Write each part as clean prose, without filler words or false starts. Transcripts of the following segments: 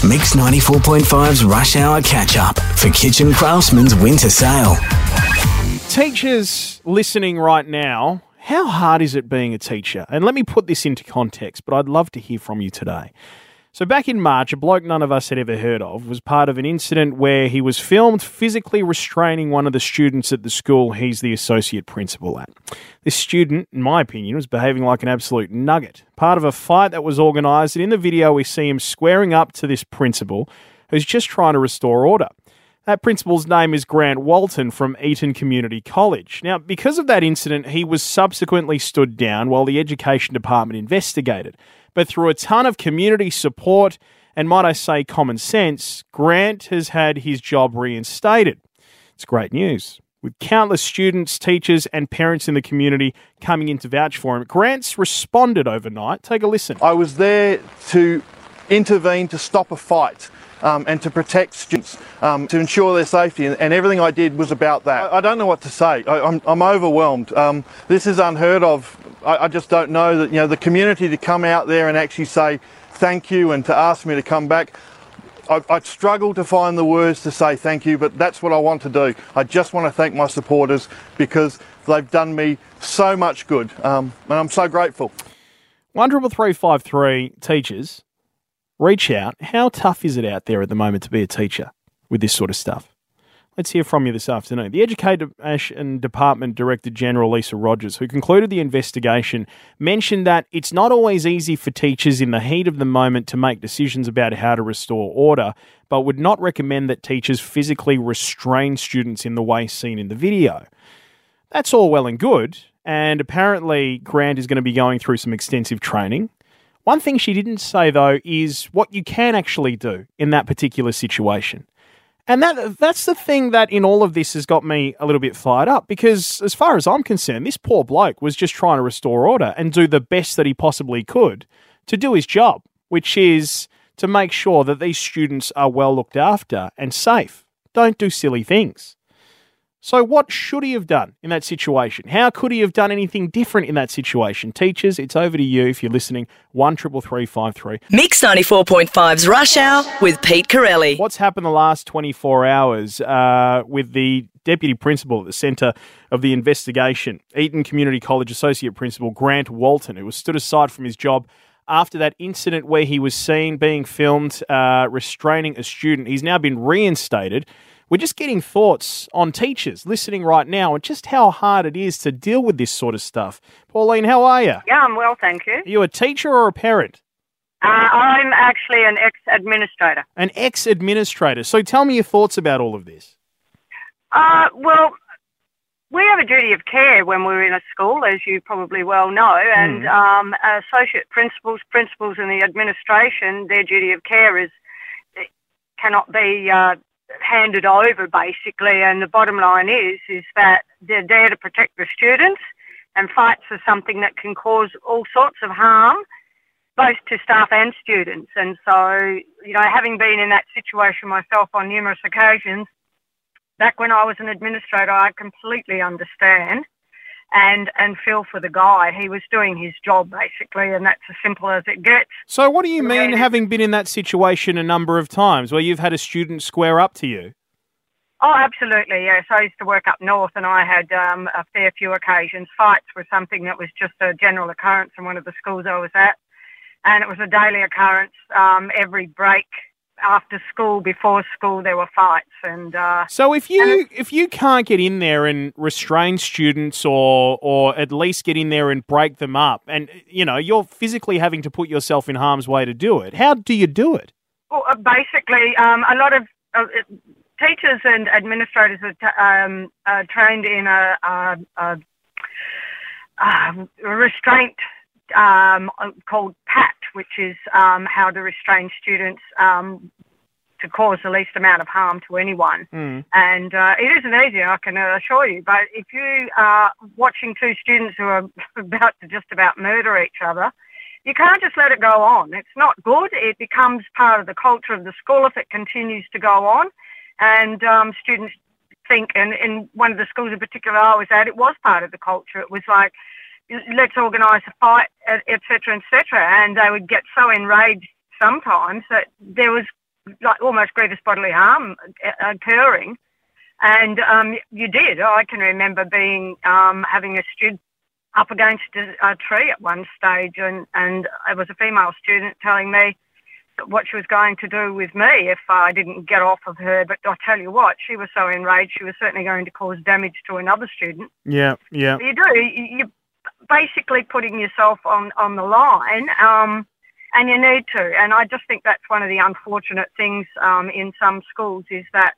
Mix 94.5's Rush Hour Catch-Up for Kitchen Craftsman's winter sale. Teachers listening right now, how hard is it being a teacher? And let me put this into context, but I'd love to hear from you today. So back in March, a bloke none of us had ever heard of was part of an incident where he was filmed physically restraining one of the students at the school he's the associate principal at. This student, in my opinion, was behaving like an absolute nugget, part of a fight that was organised, and in the video we see him squaring up to this principal who's just trying to restore order. That principal's name is Grant Walton from Eton Community College. Now, because of that incident, he was subsequently stood down while the Education Department investigated. But through a ton of community support and, might I say, common sense, Grant has had his job reinstated. It's great news. With countless students, teachers and parents in the community coming in to vouch for him, Grant's responded overnight. Take a listen. I was there to intervene, to stop a fight. And to protect students, to ensure their safety, and everything I did was about that. I don't know what to say. I'm overwhelmed. This is unheard of. I just don't know that, the community to come out there and actually say thank you and to ask me to come back. I struggle to find the words to say thank you, but that's what I want to do. I just want to thank my supporters because they've done me so much good, and I'm so grateful. 1333 teachers. Reach out. How tough is it out there at the moment to be a teacher with this sort of stuff? Let's hear from you this afternoon. The Education Department Director General Lisa Rogers, who concluded the investigation, mentioned that it's not always easy for teachers in the heat of the moment to make decisions about how to restore order, but would not recommend that teachers physically restrain students in the way seen in the video. That's all well and good, and apparently Grant is going to be going through some extensive training. One thing she didn't say, though, is what you can actually do in that particular situation. And that's the thing that in all of this has got me a little bit fired up, because as far as I'm concerned, this poor bloke was just trying to restore order and do the best that he possibly could to do his job, which is to make sure that these students are well looked after and safe. Don't do silly things. So what should he have done in that situation? How could he have done anything different in that situation? Teachers, it's over to you if you're listening. 133353. Mix 94.5's Rush Hour with Pete Corelli. What's happened the last 24 hours with the Deputy Principal at the centre of the investigation, Eton Community College Associate Principal Grant Walton, who was stood aside from his job after that incident where he was seen being filmed restraining a student. He's now been reinstated. We're just getting thoughts on teachers listening right now and just how hard it is to deal with this sort of stuff. Pauline, how are you? Yeah, I'm well, thank you. Are you a teacher or a parent? I'm actually an ex-administrator. An ex-administrator. So tell me your thoughts about all of this. Well, we have a duty of care when we're in a school, as you probably well know, and associate principals in the administration, their duty of care cannot be handed over, basically, and the bottom line is that they're there to protect the students, and fights are something that can cause all sorts of harm, both to staff and students. And so, having been in that situation myself on numerous occasions, back when I was an administrator, I completely understand and feel for the guy. He was doing his job, basically, and that's as simple as it gets. So what do you mean, having been in that situation a number of times, where you've had a student square up to you? Oh, absolutely, yes. I used to work up north, and I had a fair few occasions. Fights were something that was just a general occurrence in one of the schools I was at, and it was a daily occurrence. Every break, after school, before school, there were fights. And so if you can't get in there and restrain students or at least get in there and break them up, and you're physically having to put yourself in harm's way to do it, how do you do it? Well, basically, a lot of teachers and administrators are trained in a restraint called PAT, which is how to restrain students to cause the least amount of harm to anyone. And it isn't easy, I can assure you, but if you are watching two students who are about to just about murder each other, you can't just let it go on. It's not good. It becomes part of the culture of the school if it continues to go on. And students think, and in one of the schools in particular I was at, it was part of the culture. It was like, let's organise a fight, et cetera, and they would get so enraged sometimes that there was like almost grievous bodily harm occurring. And you did. I can remember being having a student up against a tree at one stage, and it was a female student telling me what she was going to do with me if I didn't get off of her. But I tell you what, she was so enraged, she was certainly going to cause damage to another student. Yeah. You do. You're basically putting yourself on the line, and you need to. And I just think that's one of the unfortunate things in some schools is that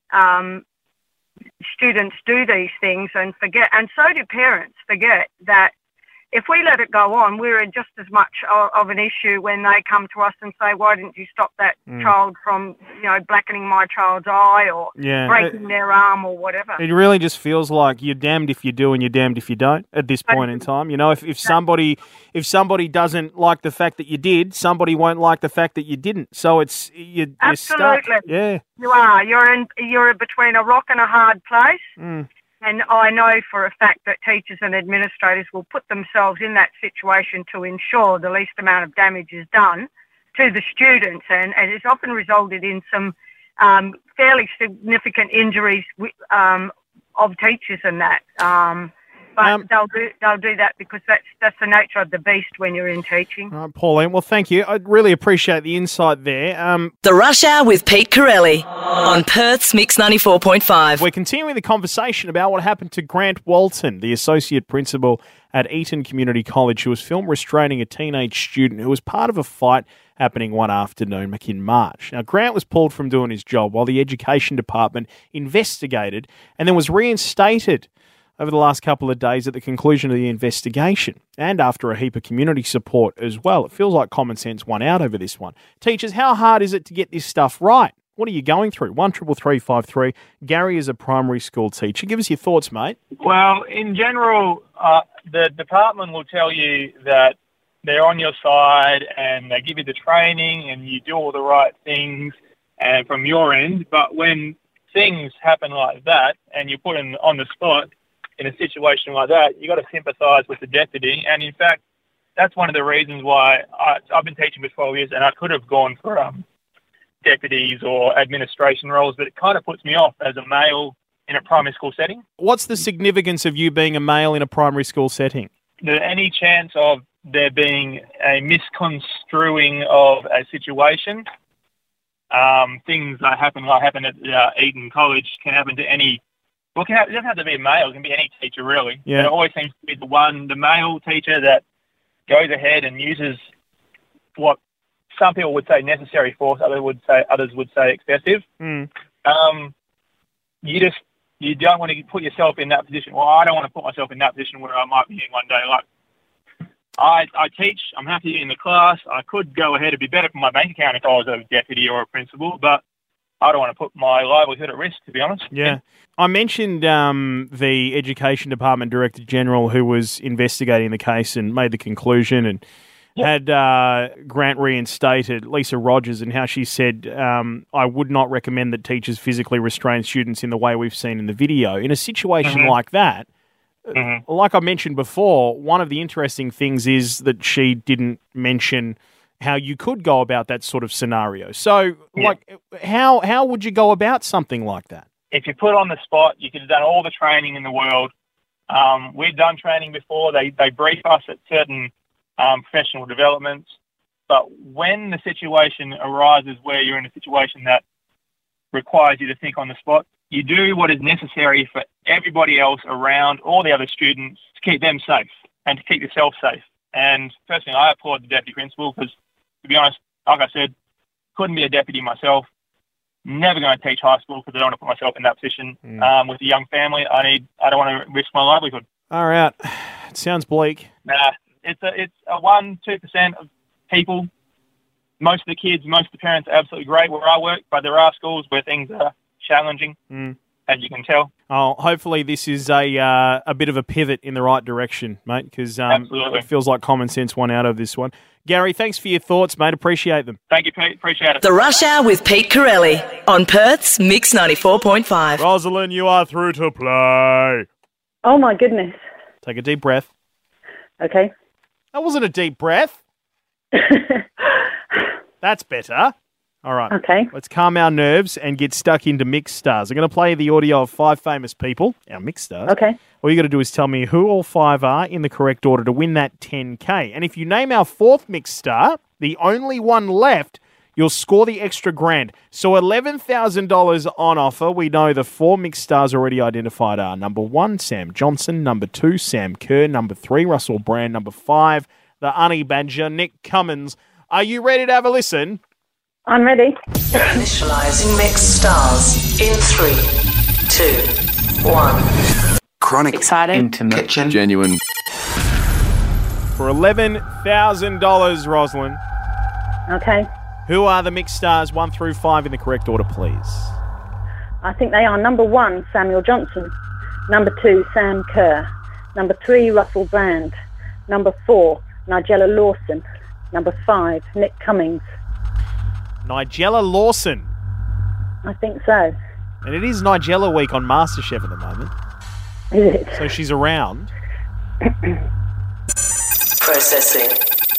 students do these things and forget, and so do parents forget that if we let it go on, we're in just as much of an issue when they come to us and say, why didn't you stop that child from, blackening my child's eye or breaking their arm or whatever. It really just feels like you're damned if you do and you're damned if you don't at this point in time. If somebody doesn't like the fact that you did, somebody won't like the fact that you didn't. So you're absolutely stuck. Yeah. You are. You're between a rock and a hard place. And I know for a fact that teachers and administrators will put themselves in that situation to ensure the least amount of damage is done to the students. And it's often resulted in some fairly significant injuries of teachers and that. But they'll do that because that's the nature of the beast when you're in teaching. All right, Pauline, well, thank you. I really appreciate the insight there. The Rush Hour with Pete Corelli on Perth's Mix 94.5. We're continuing the conversation about what happened to Grant Walton, the Associate Principal at Eton Community College, who was filmed restraining a teenage student who was part of a fight happening one afternoon back in March. Now, Grant was pulled from doing his job while the Education Department investigated and then was reinstated over the last couple of days at the conclusion of the investigation and after a heap of community support as well. It feels like common sense won out over this one. Teachers, how hard is it to get this stuff right? What are you going through? 133353. Gary is a primary school teacher. Give us your thoughts, mate. Well, in general, the department will tell you that they're on your side and they give you the training and you do all the right things and from your end. But when things happen like that and you're put on the spot, in a situation like that, you got to sympathise with the deputy. And in fact, that's one of the reasons why I've been teaching for 12 years and I could have gone for deputies or administration roles, but it kind of puts me off as a male in a primary school setting. What's the significance of you being a male in a primary school setting? Any chance of there being a misconstruing of a situation, things that happen like happened at Eton College can happen to any. Well, it doesn't have to be a male. It can be any teacher, really. Yeah. And it always seems to be the male teacher that goes ahead and uses what some people would say necessary force, others would say excessive. You don't want to put yourself in that position. Well, I don't want to put myself in that position where I might be in one day. Like, I teach. I'm happy in the class. I could go ahead. It'd be better for my bank account if I was a deputy or a principal, but I don't want to put my livelihood at risk, to be honest. Yeah. I mentioned the Education Department Director General who was investigating the case and made the conclusion and had Grant reinstated, Lisa Rogers, and how she said, I would not recommend that teachers physically restrain students in the way we've seen in the video. In a situation like that, like I mentioned before, one of the interesting things is that she didn't mention how you could go about that sort of scenario. So, how would you go about something like that? If you're put on the spot, you could have done all the training in the world. We've done training before. They brief us at certain professional developments. But when the situation arises where you're in a situation that requires you to think on the spot, you do what is necessary for everybody else around, all the other students, to keep them safe and to keep yourself safe. And personally, I applaud the deputy principal because, to be honest, like I said, couldn't be a deputy myself. Never going to teach high school because I don't want to put myself in that position. With a young family, I don't want to risk my livelihood. All right. It sounds bleak. Nah, it's a 1-2% of people. Most of the kids, most of the parents are absolutely great where I work, but there are schools where things are challenging, as you can tell. Oh, hopefully this is a bit of a pivot in the right direction, mate, because it feels like common sense won out of this one. Gary, thanks for your thoughts, mate. Appreciate them. Thank you, Pete. Appreciate it. The Rush Hour with Pete Corelli on Perth's Mix 94.5. Rosalind, you are through to play. Oh, my goodness. Take a deep breath. Okay. That wasn't a deep breath. That's better. All right. Okay. Let's calm our nerves and get stuck into Mixed Stars. I'm going to play the audio of 5 famous people, our Mixed Stars. Okay. All you got to do is tell me who all 5 are in the correct order to win that 10K. And if you name our 4th Mixed Star, the only one left, you'll score the extra grand. So $11,000 on offer. We know the 4 Mixed Stars already identified are number 1, Sam Johnson, number 2, Sam Kerr, number 3, Russell Brand, number 5, the Honey Badger, Nick Cummins. Are you ready to have a listen? I'm ready. Initializing Mixed Stars in 3, 2, 1. Chronic. Excited? Intimate. Kitchen. Genuine. For $11,000, Rosalind, Okay. who are the Mixed Stars 1 through 5 in the correct order, please? I think they are number 1, Samuel Johnson. Number 2, Sam Kerr. Number 3, Russell Brand. Number 4, Nigella Lawson. Number 5, Nick Cummings. Nigella Lawson. I think so. And it is Nigella week on MasterChef at the moment, Is it? so she's around. Processing.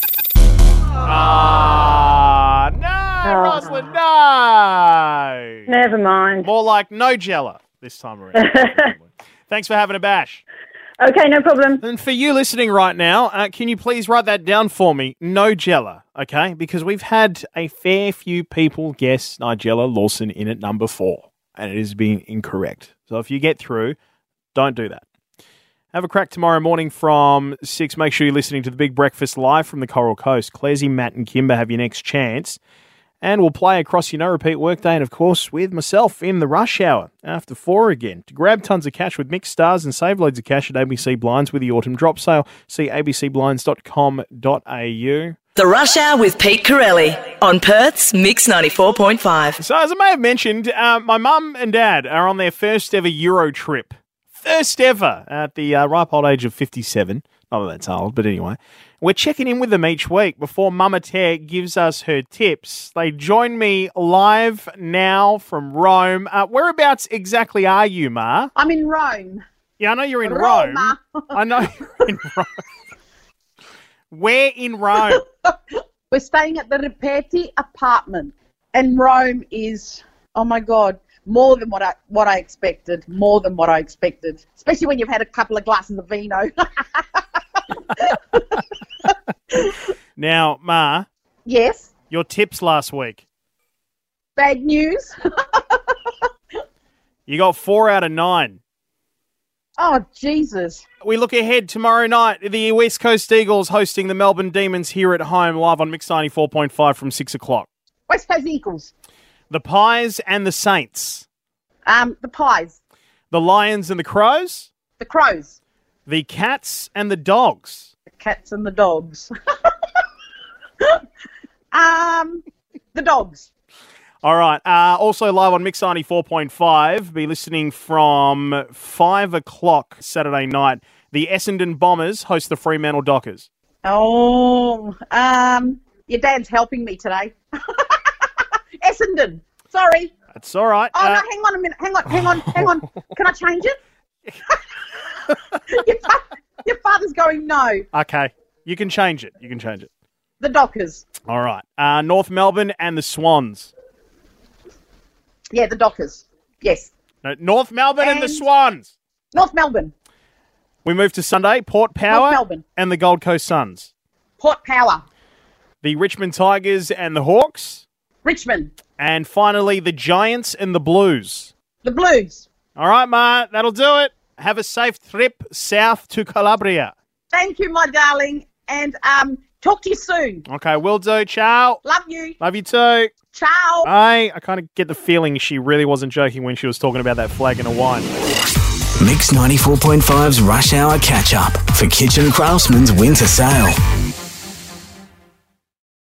No, Rosalind, no. Never mind. More like no Jella this time around. Thanks for having a bash. Okay, no problem. And for you listening right now, can you please write that down for me? No Jella, okay? Because we've had a fair few people guess Nigella Lawson in at number 4, and it is being incorrect. So if you get through, don't do that. Have a crack tomorrow morning from 6. Make sure you're listening to The Big Breakfast live from the Coral Coast. Clazy, Matt and Kimber have your next chance. And we'll play across your no-repeat workday and, of course, with myself in the rush hour after 4 again. To grab tons of cash with Mixed Stars and save loads of cash at ABC Blinds with the autumn drop sale, see abcblinds.com.au. The Rush Hour with Pete Corelli on Perth's Mix 94.5. So as I may have mentioned, my mum and dad are on their first ever Euro trip. First ever at the ripe old age of 57. Not that that's old, but anyway. We're checking in with them each week before Mama Tear gives us her tips. They join me live now from Rome. Whereabouts exactly are you, Ma? I'm in Rome. Yeah, I know you're in Roma. Rome. I know you're in Rome. Where in Rome? We're staying at the Ripetti apartment. And Rome is, oh my God, more than what I expected. More than what I expected. Especially when you've had a couple of glasses of vino. Now, Ma. Yes? Your tips last week. Bad news? You got 4 out of 9. Oh, Jesus. We look ahead tomorrow night. The West Coast Eagles hosting the Melbourne Demons here at home live on Mix 94.5 from 6 o'clock. West Coast Eagles. The Pies and the Saints. The Pies. The Lions and the Crows. The Crows. The Cats and the Dogs. The Cats and the Dogs. The Dogs. All right. Also live on Mix 94.5. Be listening from 5 o'clock Saturday night. The Essendon Bombers host the Fremantle Dockers. Oh, your dad's helping me today. Essendon. Sorry. That's all right. Oh, no, hang on a minute. Hang on. Can I change it? Your father's going, no. Okay. You can change it. The Dockers. All right. North Melbourne and the Swans. Yeah, the Dockers. Yes. No, North Melbourne and the Swans. North Melbourne. We move to Sunday. Port Power North Melbourne. and the Gold Coast Suns. Port Power. The Richmond Tigers and the Hawks. Richmond. And finally, the Giants and the Blues. The Blues. All right, Ma, that'll do it. Have a safe trip south to Calabria. Thank you, my darling. And talk to you soon. Okay, will do. Ciao. Love you. Love you too. Ciao. I kind of get the feeling she really wasn't joking when she was talking about that flagon of wine. Mix 94.5's Rush Hour Catch-Up for Kitchen Craftsman's winter sale.